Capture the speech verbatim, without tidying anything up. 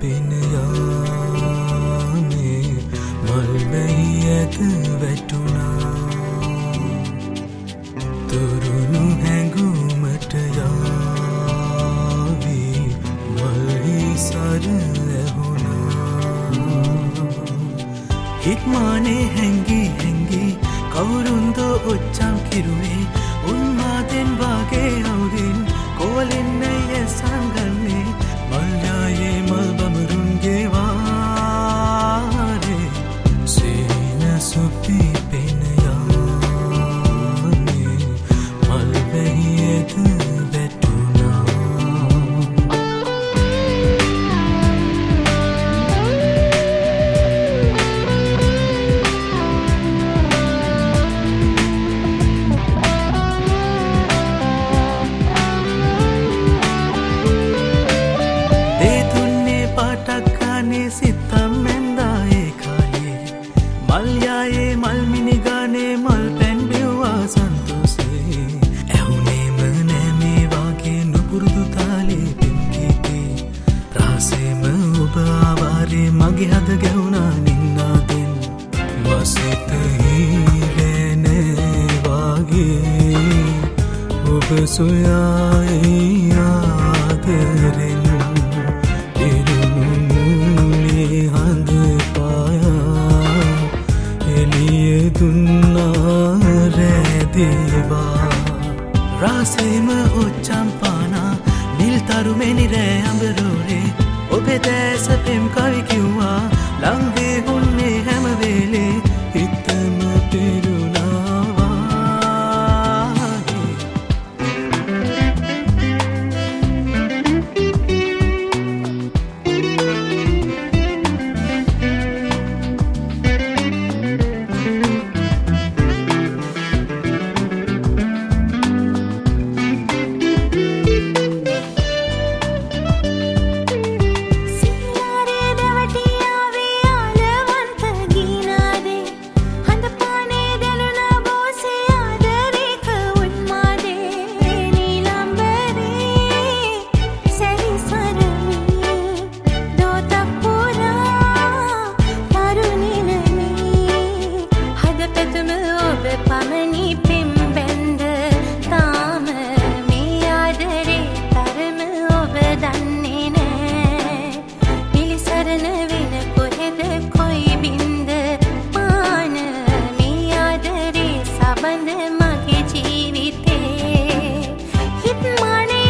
පෙන යාමේ මල් වැහි ඇත වැටුණා තරුණු හැඟුමට යාවී මල්හි සර ඇහුණා හිත්මානේ හැංගි හැංගි කවුරුන්දෝ ඔච්චම් කිරුවේ උන්මාදෙන් වාගේ අවුරින් කෝලෙන්නය සංගන්නේ මල්යායේ මල් බමරුන්ගේ වාරේ සේන සුපි පෙන යාමේ මල් වැහි ඇත වැටුණා සිතම් ඇන්දායේ කාලේ මල්යායේ මල් මිනිගානේ මල් පැන් බෙව්වා සන්තෝසේ ඇහුනේම නෑ මේ වාගේ නුපුරුදු තාලේ පින්කීතේ රාසේම ඔබ ආවාරේ මගේ හද ගැවුණා නින්නාදෙන් වසිත හීලේ වාගේ ඔබ සොයායි ආදරෙන් රාසේම ඔච්චම් පානා නිල් තරුමෙනි රෑ අඹරෝරේ ඔබේ දැස පෙම් කවි කිව්වා ලංවේ හුන්නේ හැම වෙලේ හිතම පෙරුණා Bande mage jeevithe hitmane